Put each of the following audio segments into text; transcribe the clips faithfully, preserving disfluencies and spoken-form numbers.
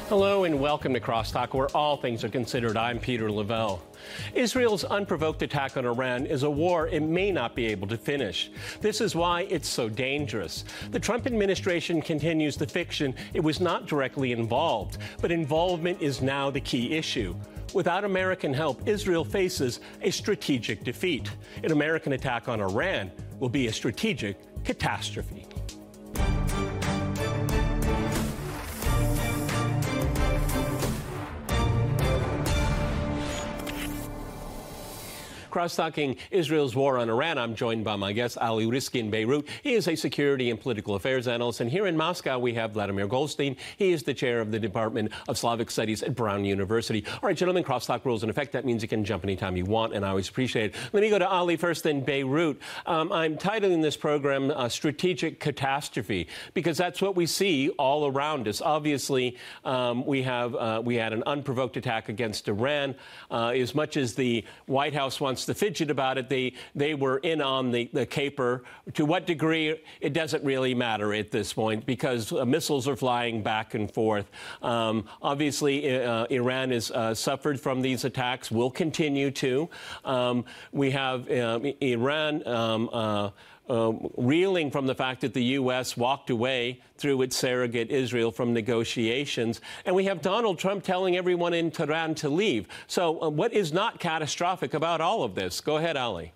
Hello and welcome to Crosstalk, where all things are considered. I'm Peter Lavelle. Israel's unprovoked attack on Iran is a war it may not be able to finish. This is why it's so dangerous. The Trump administration continues the fiction it was not directly involved, but involvement is now the key issue. Without American help, Israel faces a strategic defeat. An American attack on Iran will be a strategic catastrophe. Cross-talking Israel's war on Iran, I'm joined by my guest, Ali Rizki in Beirut. He is a security and political affairs analyst. And here in Moscow, we have Vladimir Goldstein. He is the chair of the Department of Slavic Studies at Brown University. All right, gentlemen, crosstalk rules in effect. That means you can jump anytime you want, and I always appreciate it. Let me go to Ali first in Beirut. Um, I'm titling this program uh, Strategic Catastrophe, because that's what we see all around us. Obviously, um, we have uh, we had an unprovoked attack against Iran. Uh, as much as the White House wants to fidget about it, they they were in on the, the caper. To what degree, it doesn't really matter at this point, because uh, missiles are flying back and forth. Um, obviously, uh, Iran has uh, suffered from these attacks, will continue to. Um, we have uh, Iran um, uh, Uh, reeling from the fact that the U S walked away through its surrogate Israel from negotiations. And we have Donald Trump telling everyone in Tehran to leave. So uh, what is not catastrophic about all of this? Go ahead, Ali.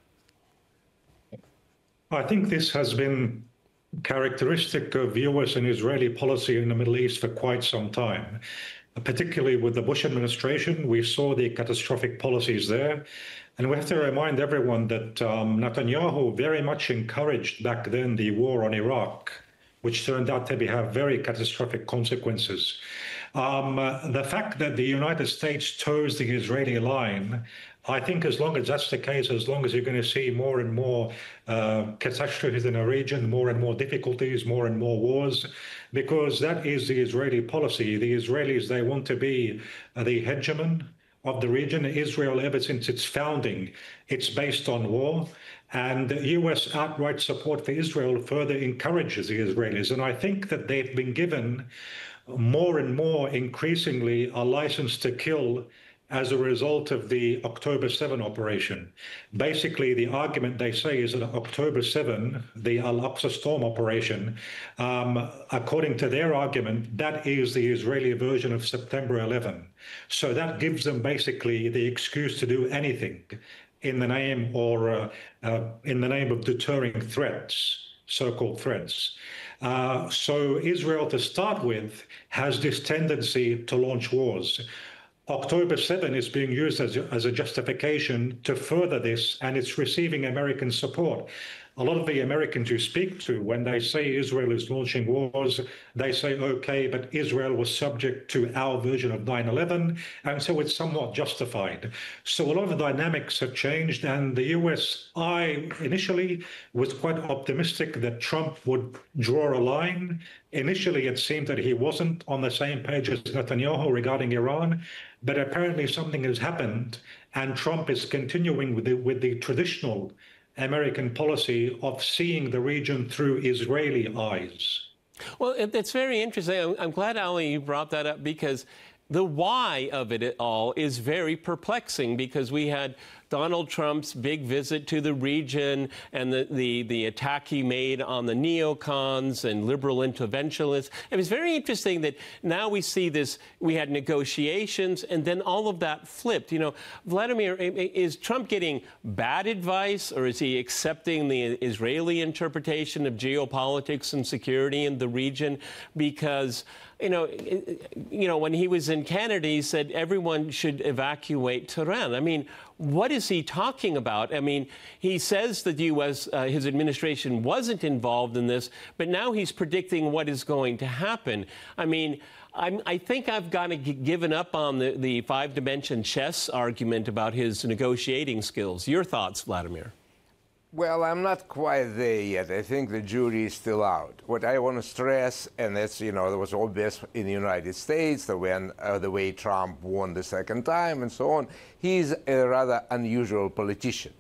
I think this has been characteristic of U S and Israeli policy in the Middle East for quite some time. Particularly with the Bush administration, we saw the catastrophic policies there. And we have to remind everyone that um, Netanyahu very much encouraged back then the war on Iraq, which turned out to be, have very catastrophic consequences. Um, uh, the fact that the United States toes the Israeli line, I think as long as that's the case, as long as you're going to see more and more uh, catastrophes in the region, more and more difficulties, more and more wars, because that is the Israeli policy. The Israelis, they want to be uh, the hegemon of the region. Israel, ever since its founding, it's based on war. And U S outright support for Israel further encourages the Israelis. And I think that they've been given more and more increasingly a license to kill as a result of the October seventh operation. Basically, the argument they say is that October seventh, the Al-Aqsa Storm operation, um, according to their argument, that is the Israeli version of September eleventh. So that gives them basically the excuse to do anything in the name or uh, uh, in the name of deterring threats, so-called threats. Uh, so Israel, to start with, has this tendency to launch wars. October seventh is being used as a, as a justification to further this, and it's receiving American support. A lot of the Americans you speak to, when they say Israel is launching wars, they say, okay, but Israel was subject to our version of nine eleven, and so it's somewhat justified. So a lot of the dynamics have changed, and the U S, I initially was quite optimistic that Trump would draw a line. Initially, it seemed that he wasn't on the same page as Netanyahu regarding Iran, but apparently something has happened, and Trump is continuing with the, with the traditional American policy of seeing the region through Israeli eyes. Well, it's very interesting. I'm glad, Ali, you brought that up, because the why of it all is very perplexing, because we had Donald Trump's big visit to the region and the, the, the attack he made on the neocons and liberal interventionists. It was very interesting that now we see this, we had negotiations, and then all of that flipped. You know, Vladimir, is Trump getting bad advice, or is he accepting the Israeli interpretation of geopolitics and security in the region? Because You know, you know, when he was in Canada, he said everyone should evacuate Tehran. I mean, what is he talking about? I mean, he says that the U S, uh, his administration wasn't involved in this, but now he's predicting what is going to happen. I mean, I'm, I think I've kind of given up on the, the five-dimension chess argument about his negotiating skills. Your thoughts, Vladimir? Well, I'm not quite there yet. I think the jury is still out. What I want to stress, and that's, you know, that was obvious in the United States, that when uh, the way Trump won the second time and so on, he's a rather unusual politician.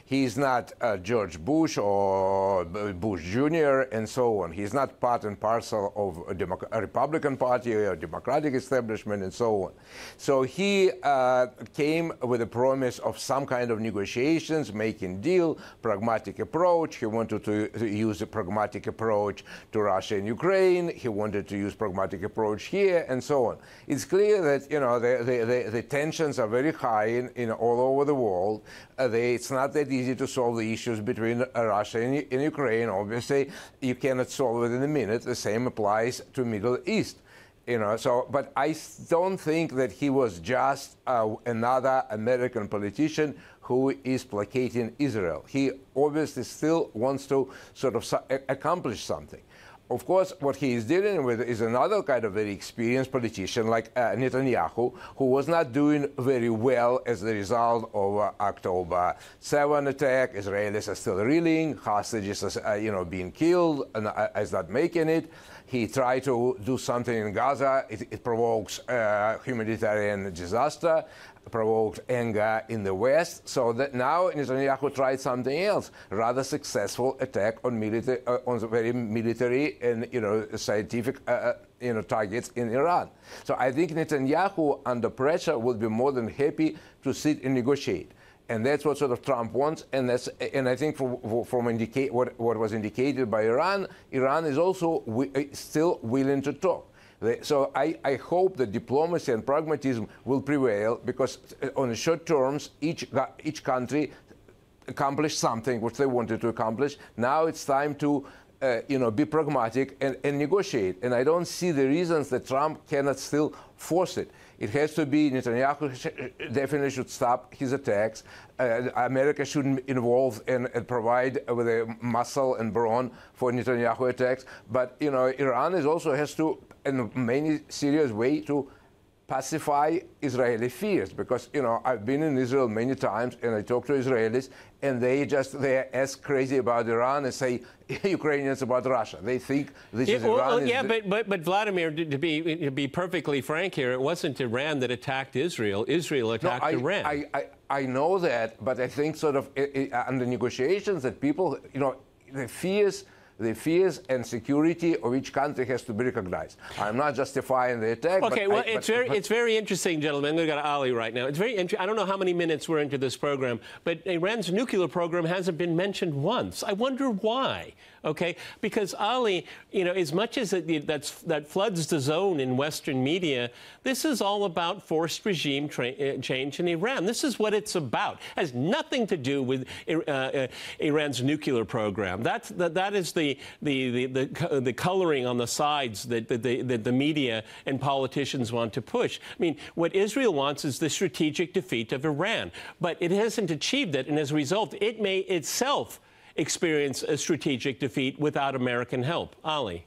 He's not uh, George Bush or Bush Junior and so on. He's not part and parcel of a, Demo- a Republican Party or Democratic establishment and so on. So he uh, came with a promise of some kind of negotiations, making deal, pragmatic approach. He wanted to, to use a pragmatic approach to Russia and Ukraine. He wanted to use pragmatic approach here and so on. It's clear that, you know, the, the, the, the tensions are very high in, in all over the world. Uh, they, it's not that easy to solve the issues between uh, Russia and, and Ukraine. Obviously, you cannot solve it in a minute. The same applies to Middle East. You know, so, but I don't think that he was just uh, another American politician who is placating Israel. He obviously still wants to sort of su- accomplish something. Of course, what he is dealing with is another kind of very experienced politician like uh, Netanyahu, who was not doing very well as a result of uh, October seventh attack. Israelis are still reeling, hostages are uh, you know, being killed, and uh, is not making it. He tried to do something in Gaza. It, it provokes uh, humanitarian disaster, provoked anger in the West. So that now Netanyahu tried something else, rather successful attack on military, uh, on the very military and you know scientific uh, you know targets in Iran. So I think Netanyahu, under pressure, would be more than happy to sit and negotiate. And that's what sort of Trump wants, and that's and I think from, from indicate what what was indicated by Iran, Iran is also wi- still willing to talk. So I, I hope that diplomacy and pragmatism will prevail, because on the short terms, each each country accomplished something which they wanted to accomplish. Now it's time to uh, you know be pragmatic and, and negotiate. And I don't see the reasons that Trump cannot still force it. It has to be Netanyahu sh- definitely should stop his attacks. Uh, America shouldn't involve and, and provide with a muscle and brawn for Netanyahu attacks. But you know, Iran is also has to, in a many serious way, to pacify Israeli fears, because you know I've been in Israel many times and I talk to Israelis, and they just they're as crazy about Iran as say Ukrainians about Russia. They think this yeah, is well, Iran. Yeah, is but, but but Vladimir, to be to be perfectly frank here, it wasn't Iran that attacked Israel. Israel attacked no, I, Iran. I, I I know that, but I think sort of it, it, under negotiations that people, you know, the fears. The fears and security of each country has to be recognized. I'm not justifying the attack. Okay, but well, I, it's but, very but, it's very interesting, gentlemen. We've got Ali right now. It's very interesting. I don't know how many minutes we're into this program, but Iran's nuclear program hasn't been mentioned once. I wonder why. Okay, because Ali, you know, as much as it, that's, that floods the zone in Western media, this is all about forced regime tra- change in Iran. This is what it's about. It has nothing to do with uh, uh, Iran's nuclear program. That's that, that is the the the the, the coloring on the sides that, that, the, that the media and politicians want to push. I mean, what Israel wants is the strategic defeat of Iran, but it hasn't achieved it, and as a result, it may itself experience a strategic defeat without American help. Ali.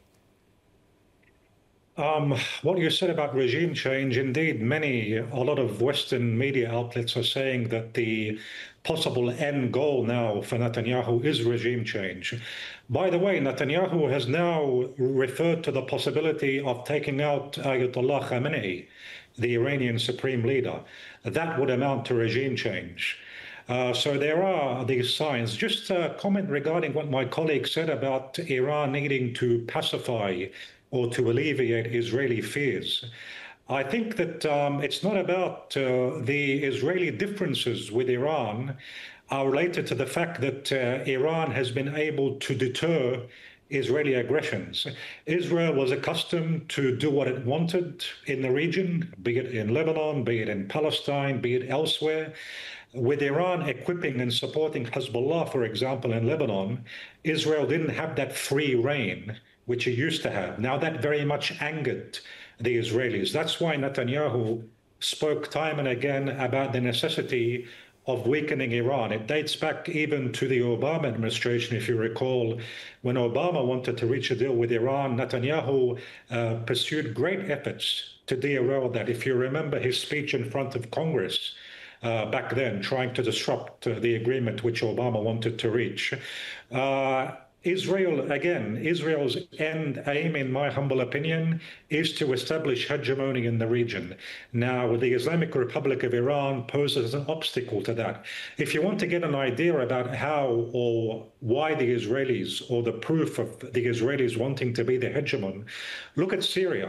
Um, what you said about regime change, indeed, many, a lot of Western media outlets are saying that the possible end goal now for Netanyahu is regime change. By the way, Netanyahu has now referred to the possibility of taking out Ayatollah Khamenei, the Iranian supreme leader. That would amount to regime change. Uh, so there are these signs. Just a comment regarding what my colleague said about Iran needing to pacify or to alleviate Israeli fears. I think that um, it's not about uh, the Israeli differences with Iran are related to the fact that uh, Iran has been able to deter Israeli aggressions. Israel was accustomed to do what it wanted in the region, be it in Lebanon, be it in Palestine, be it elsewhere. With Iran equipping and supporting Hezbollah, for example, in Lebanon, Israel didn't have that free reign which it used to have. Now that very much angered the Israelis. That's why Netanyahu spoke time and again about the necessity of weakening Iran. It dates back even to the Obama administration, if you recall, when Obama wanted to reach a deal with Iran, Netanyahu uh, pursued great efforts to derail that. If you remember his speech in front of Congress, Uh, back then, trying to disrupt uh, the agreement which Obama wanted to reach. Uh, Israel, again, Israel's end aim, in my humble opinion, is to establish hegemony in the region. Now, the Islamic Republic of Iran poses an obstacle to that. If you want to get an idea about how or why the Israelis, or the proof of the Israelis wanting to be the hegemon, look at Syria.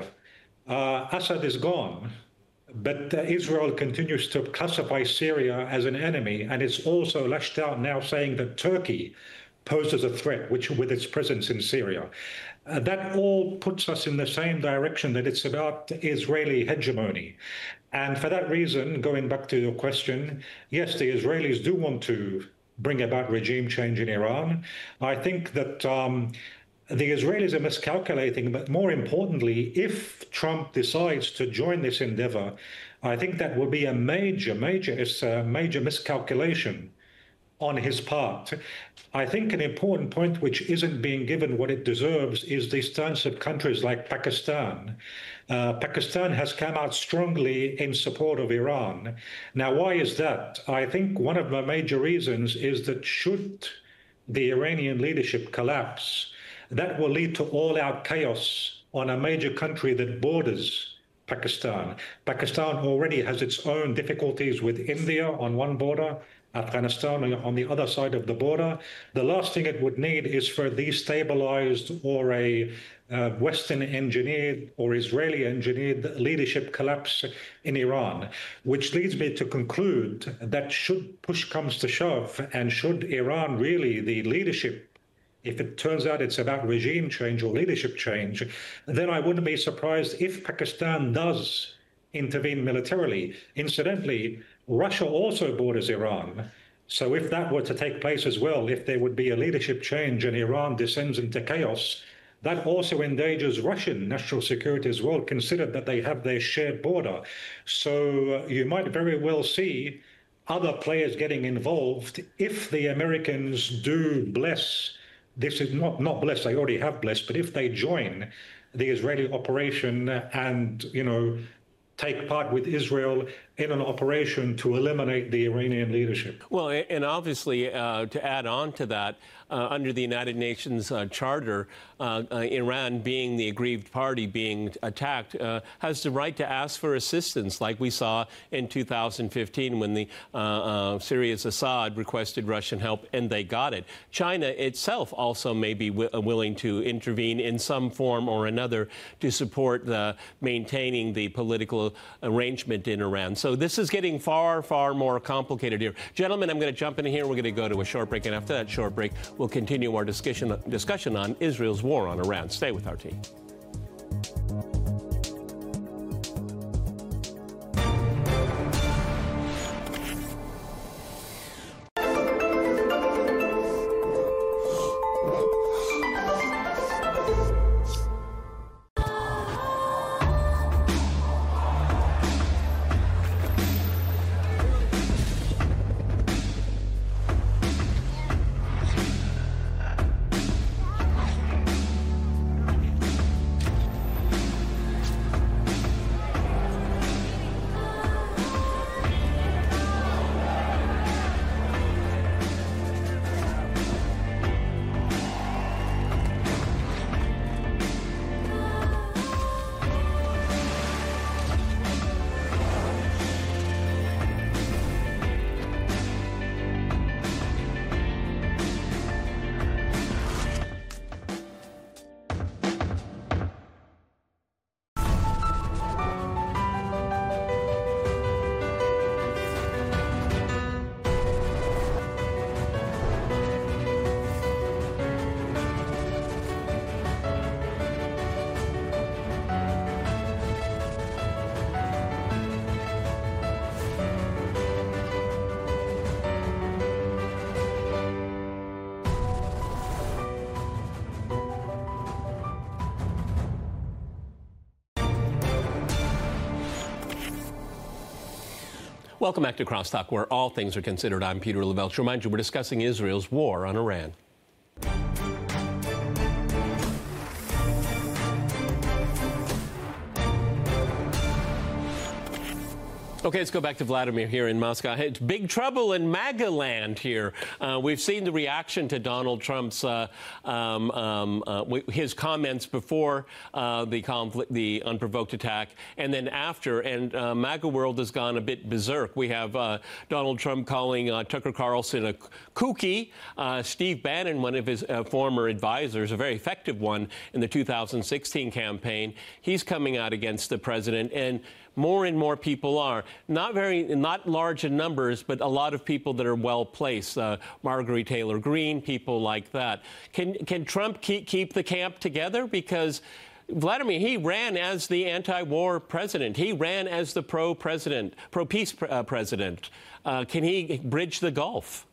Uh, Assad is gone. But uh, Israel continues to classify Syria as an enemy, and it's also lashed out now saying that Turkey poses a threat, which with its presence in Syria. Uh, that all puts us in the same direction, that it's about Israeli hegemony. And for that reason, going back to your question, yes, the Israelis do want to bring about regime change in Iran. I think that um, the Israelis are miscalculating, but more importantly, if Trump decides to join this endeavor, I think that will be a major, major, it's a major miscalculation on his part. I think an important point which isn't being given what it deserves is the stance of countries like Pakistan. Uh, Pakistan has come out strongly in support of Iran. Now, why is that? I think one of the major reasons is that should the Iranian leadership collapse, that will lead to all-out chaos on a major country that borders Pakistan. Pakistan already has its own difficulties with India on one border, Afghanistan on the other side of the border. The last thing it would need is for a destabilized or a uh, Western-engineered or Israeli-engineered leadership collapse in Iran, which leads me to conclude that should push comes to shove, and should Iran really, the leadership, if it turns out it's about regime change or leadership change, then I wouldn't be surprised if Pakistan does intervene militarily. Incidentally, Russia also borders Iran. So if that were to take place as well, if there would be a leadership change and Iran descends into chaos, that also endangers Russian national security as well, considered that they have their shared border. So uh, you might very well see other players getting involved if the Americans do bless. This is not, not blessed, they already have blessed, but if they join the Israeli operation and, you know, take part with Israel in an operation to eliminate the Iranian leadership. Well, and obviously, uh, to add on to that, uh, under the United Nations uh, Charter, uh, uh, Iran, being the aggrieved party being attacked, uh, has the right to ask for assistance, like we saw in two thousand fifteen when the uh, uh, Syria's Assad requested Russian help, and they got it. China itself also may be w willing to intervene in some form or another to support the maintaining the political arrangement in Iran. So this is getting far, far more complicated here. Gentlemen, I'm going to jump in here. We're going to go to a short break, and after that short break, we'll continue our discussion, discussion on Israel's war on Iran. Stay with our team. Welcome back to Crosstalk, where all things are considered. I'm Peter Lavelle. To remind you, we're discussing Israel's war on Iran. Okay, let's go back to Vladimir here in Moscow. It's big trouble in MAGA land here. Uh, we've seen the reaction to Donald Trump's uh, um, um, uh, his comments before uh, the conflict, the unprovoked attack, and then after. And uh, MAGA world has gone a bit berserk. We have uh, Donald Trump calling uh, Tucker Carlson a kooky. Uh, Steve Bannon, one of his uh, former advisors, a very effective one in the two thousand sixteen campaign, he's coming out against the president, and more and more people are. Not very, not large in numbers, but a lot of people that are well placed. Uh, Marjorie Taylor Greene, people like that. Can can Trump keep keep the camp together? Because Vladimir, he ran as the anti-war president. He ran as the pro-president, pro-peace pre- uh, president. Uh, can he bridge the gulf?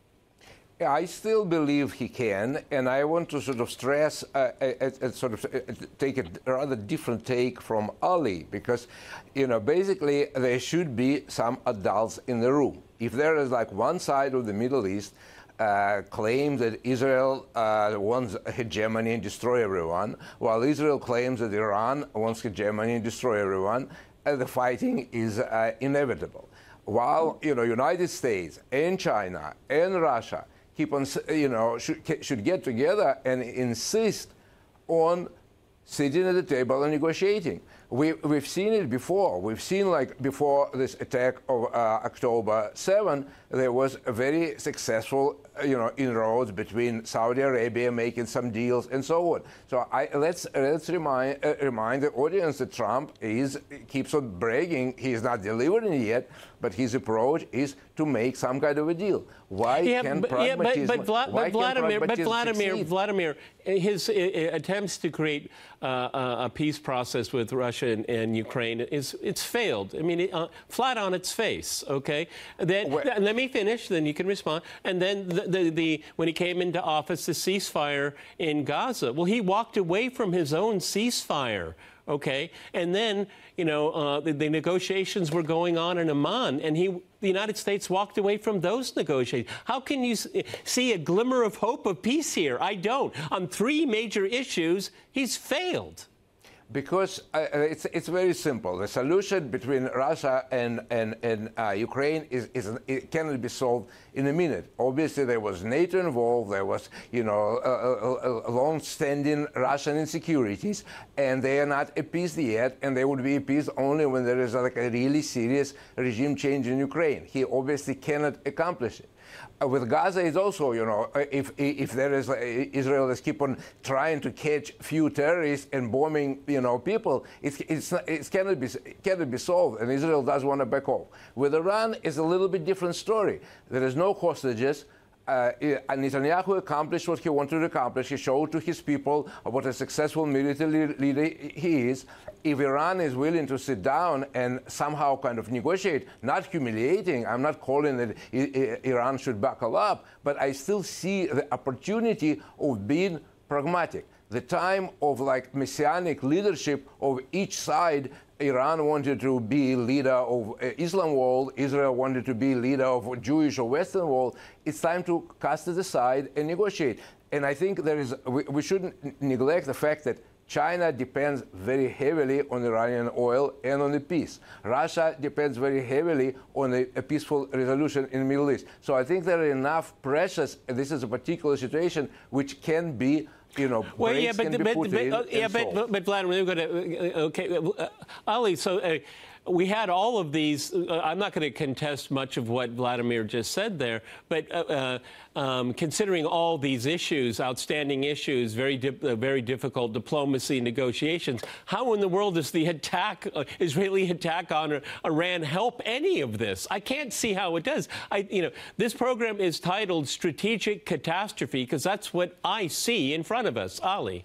I still believe he can, and I want to sort of stress, uh, a, a, sort of uh, take a rather different take from Ali, because, you know, basically there should be some adults in the room. If there is like one side of the Middle East uh, claims that Israel uh, wants hegemony and destroy everyone, while Israel claims that Iran wants hegemony and destroy everyone, uh, the fighting is uh, inevitable. While, you know, United States and China and Russia keep on, you know, should, should get together and insist on sitting at the table and negotiating. We, we've seen it before. We've seen, like, before this attack of uh, October seventh, there was a very successful, you know, inroads between Saudi Arabia making some deals and so on. So I, let's let's remind uh, remind the audience that Trump is keeps on bragging. He's not delivering yet, but his approach is to make some kind of a deal. Why yeah, can but, pragmatism? Yeah, but, but, Vla- why but Vladimir, but Vladimir, succeed? Vladimir, his uh, attempts to create uh, a peace process with Russia and, and Ukraine is it's failed. I mean, it, uh, flat on its face. Okay, then Well, th- let me finish. Then you can respond. And then the, the, the when he came into office, the ceasefire in Gaza. Well, he walked away from his own ceasefire. Okay, and then you know uh, the, the negotiations were going on in Amman, and he, the United States, walked away from those negotiations. How can you s- see a glimmer of hope of peace here? I don't. On three major issues, he's failed. Because uh, it's it's very simple. The solution between Russia and and, and uh, Ukraine is, is it cannot be solved in a minute. Obviously, there was NATO involved. There was you know a, a, a long-standing Russian insecurities, and they are not appeased yet. And they would be appeased only when there is like a really serious regime change in Ukraine. He obviously cannot accomplish it. Uh, with Gaza, it's also, you know, if if there is uh, Israel is keep on trying to catch few terrorists and bombing, you know, people, it's it's not, it cannot be it cannot be solved, and Israel does want to back off. With Iran, it's a little bit different story. There is no hostages. Uh, Netanyahu accomplished what he wanted to accomplish. He showed to his people what a successful military leader he is. If Iran is willing to sit down and somehow kind of negotiate, not humiliating, I'm not calling that Iran should buckle up, but I still see the opportunity of being pragmatic. The time of like messianic leadership of each side. Iran wanted to be leader of uh, Islam world. Israel wanted to be leader of Jewish or Western world. It's time to cast it aside and negotiate. And I think there is we, we shouldn't neglect the fact that China depends very heavily on Iranian oil and on the peace. Russia depends very heavily on a, a peaceful resolution in the Middle East. So I think there are enough pressures, and this is a particular situation which can be, you know, well, yeah, but, can but, be put but, in uh, yeah, but, but, but Vladimir, we're going to, okay, uh, Ali, so uh, we had all of these. Uh, I'm not going to contest much of what Vladimir just said there, but uh, uh, um, considering all these issues, outstanding issues, very, di- uh, very difficult diplomacy negotiations, how in the world does the attack, uh, Israeli attack on Iran help any of this? I can't see how it does. I, you know, this program is titled Strategic Catastrophe because that's what I see in front of us. Ali.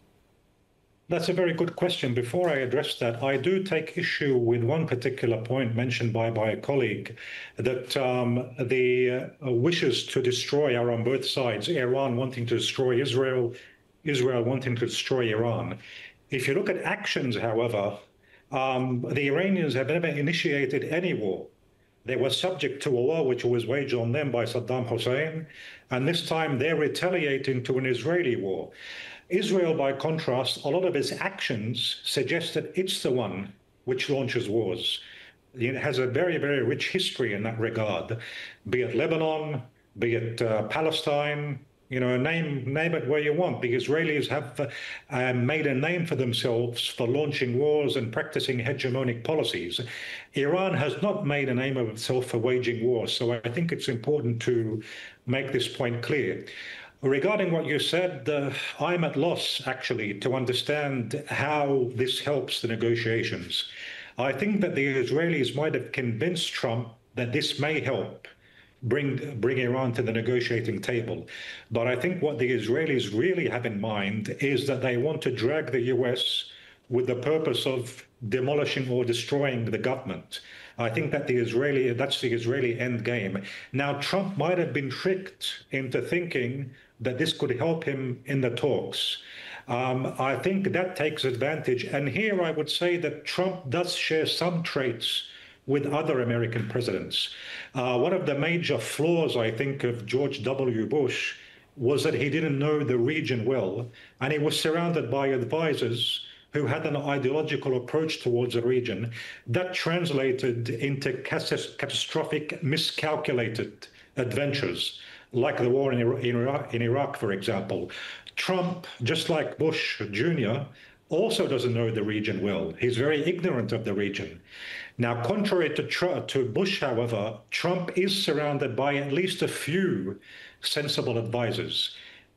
That's a very good question. Before I address that, I do take issue with one particular point mentioned by, by a colleague, that um, the uh, wishes to destroy are on both sides, Iran wanting to destroy Israel, Israel wanting to destroy Iran. If you look at actions, however, um, the Iranians have never initiated any war. They were subject to a war which was waged on them by Saddam Hussein, and this time they're retaliating to an Israeli war. Israel, by contrast, a lot of its actions suggest that it's the one which launches wars. it has a very, very rich history in that regard, be it Lebanon, be it uh, Palestine. You know, name name it where you want. The Israelis have uh, uh, made a name for themselves for launching wars and practicing hegemonic policies. Iran has not made a name of itself for waging wars. So I think it's important to make this point clear. Regarding what you said, uh, I'm at loss, actually, to understand how this helps the negotiations. I think that the Israelis might have convinced Trump that this may help bring bring Iran to the negotiating table. But I think what the Israelis really have in mind is that they want to drag the U S with the purpose of demolishing or destroying the government. I think that the Israeli, that's the Israeli end game. Now, Trump might have been tricked into thinking that this could help him in the talks. Um, I think that takes advantage. And here I would say that Trump does share some traits with other American presidents. Uh, one of the major flaws, I think, of George W. Bush was that he didn't know the region well, and he was surrounded by advisors who had an ideological approach towards the region that translated into catastrophic, miscalculated adventures, like the war in Iraq, in Iraq, for example. Trump, just like Bush Junior, also doesn't know the region well. He's very ignorant of the region. Now, contrary to, Tr- to Bush, however, Trump is surrounded by at least a few sensible advisors.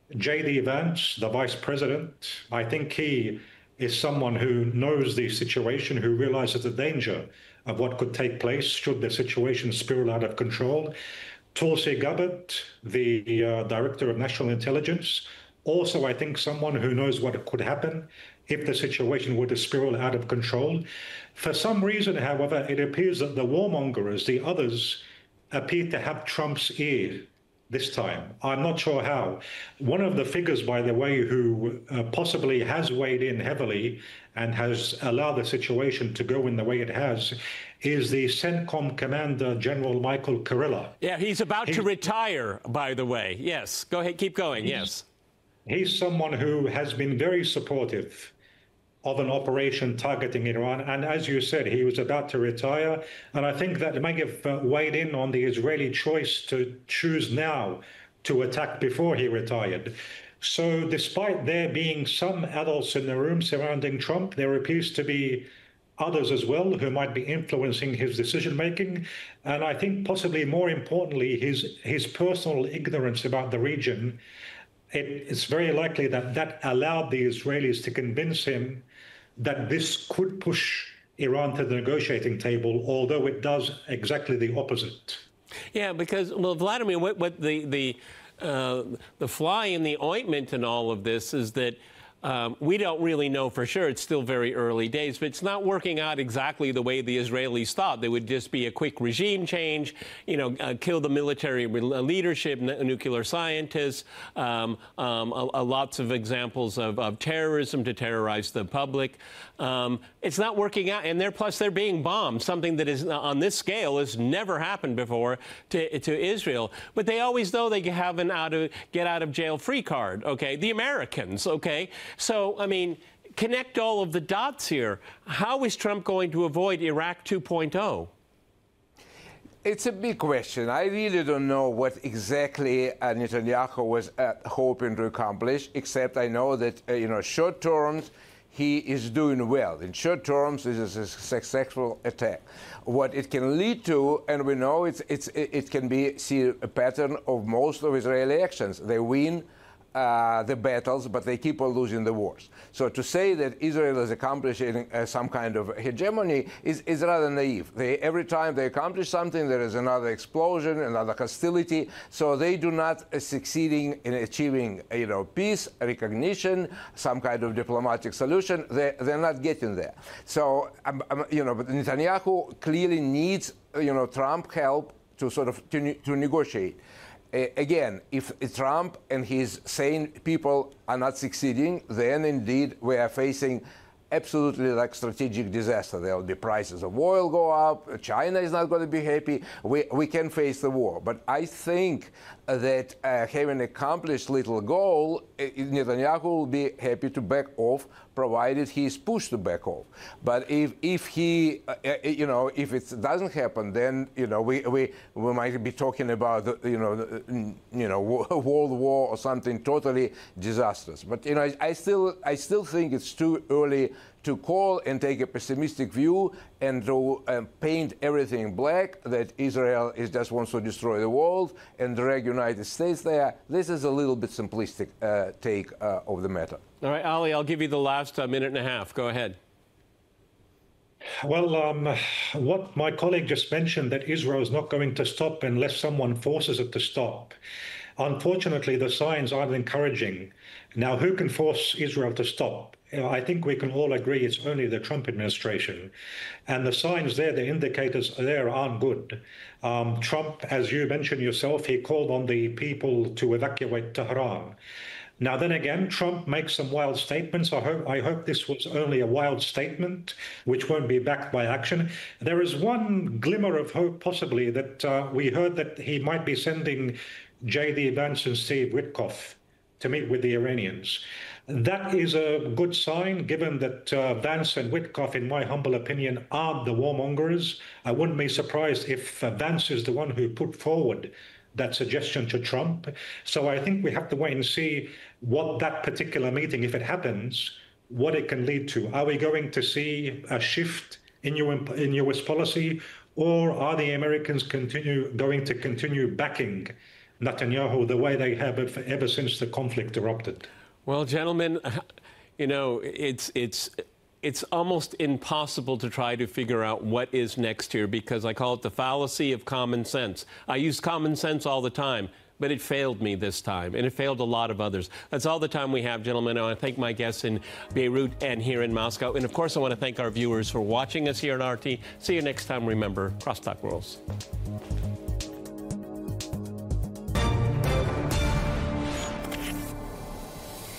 J D Vance, the vice president, I think he is someone who knows the situation, who realizes the danger of what could take place should the situation spiral out of control. Tulsi Gabbard, the uh, director of national intelligence, also, I think, someone who knows what could happen if the situation were to spiral out of control. For some reason, however, it appears that the warmongers, the others, appear to have Trump's ear this time. I'm not sure how. One of the figures, by the way, who uh, possibly has weighed in heavily and has allowed the situation to go in the way it has is the CENTCOM commander, General Michael Kurilla. Yeah, he's about he, to retire, by the way. Yes, go ahead, keep going, yes. He's someone who has been very supportive of an operation targeting Iran. And as you said, he was about to retire. And I think that may have uh, weighed in on the Israeli choice to choose now to attack before he retired. So despite there being some adults in the room surrounding Trump, there appears to be others as well who might be influencing his decision-making. And I think possibly more importantly, his, his personal ignorance about the region. It, it's very likely that that allowed the Israelis to convince him that this could push Iran to the negotiating table, although it does exactly the opposite. Yeah, because, well, Vladimir, what, what the, the, uh, the fly in the ointment in all of this is that Um, we don't really know for sure. It's still very early days, but it's not working out exactly the way the Israelis thought. There would just be a quick regime change, you know, uh, kill the military leadership, n- nuclear scientists, um, um, a, a lots of examples of, of terrorism to terrorize the public. Um, it's not working out, and they're plus they're being bombed, something that is on this scale has never happened before to, to Israel. But they always know they have an out of get out of jail free card. Okay, the Americans. Okay. So, I mean, connect all of the dots here. How is Trump going to avoid Iraq two point oh? It's a big question. I really don't know what exactly uh, Netanyahu was uh, hoping to accomplish, except I know that, uh, you know, short terms, he is doing well. In short terms, this is a successful attack. What it can lead to, and we know it's, it's, it can be see a pattern of most of Israeli actions. They win Uh, the battles, but they keep on losing the wars. So to say that Israel is accomplishing uh, some kind of hegemony is, is rather naive. They, every time they accomplish something, there is another explosion, another hostility. So they do not uh, succeeding in achieving, uh, you know, peace, recognition, some kind of diplomatic solution. They, they're not getting there. So, um, um, you know, but Netanyahu clearly needs, uh, you know, Trump help to sort of to, to negotiate. Uh, again, if Trump and his sane people are not succeeding, then indeed we are facing absolutely like strategic disaster. There will be prices of oil go up. China is not going to be happy. We, we can face the war. But I think that uh, having accomplished little goal, Netanyahu will be happy to back off, provided he is pushed to back off. But if if he, uh, you know, if it doesn't happen, then you know we we, we might be talking about the, you know the, you know world war or something totally disastrous. But you know I, I still I still think it's too early to call and take a pessimistic view and to um, paint everything black, that Israel is just wants to destroy the world and drag United States there. This is a little bit simplistic uh, take uh, of the matter. All right, Ali, I'll give you the last uh, minute and a half. Go ahead. Well, um, what my colleague just mentioned, that Israel is not going to stop unless someone forces it to stop. Unfortunately, the signs aren't encouraging. Now, who can force Israel to stop? I think we can all agree it's only the Trump administration. And the signs there, the indicators there aren't good. Um, Trump, as you mentioned yourself, he called on the people to evacuate Tehran. Now, then again, Trump makes some wild statements. I hope, I hope this was only a wild statement, which won't be backed by action. There is one glimmer of hope, possibly, that uh, we heard that he might be sending J D Vance and Steve Witkoff to meet with the Iranians. That is a good sign, given that uh, Vance and Witkoff, in my humble opinion, are the warmongers. I wouldn't be surprised if uh, Vance is the one who put forward that suggestion to Trump. So I think we have to wait and see what that particular meeting, if it happens, what it can lead to. Are we going to see a shift in U S policy, or are the Americans continue going to continue backing Netanyahu the way they have ever since the conflict erupted? Well, gentlemen, you know, it's it's it's almost impossible to try to figure out what is next here, because I call it the fallacy of common sense. I use common sense all the time, but it failed me this time, and it failed a lot of others. That's all the time we have, gentlemen. I want to thank my guests in Beirut and here in Moscow. And, of course, I want to thank our viewers for watching us here on R T. See you next time. Remember, crosstalk rules.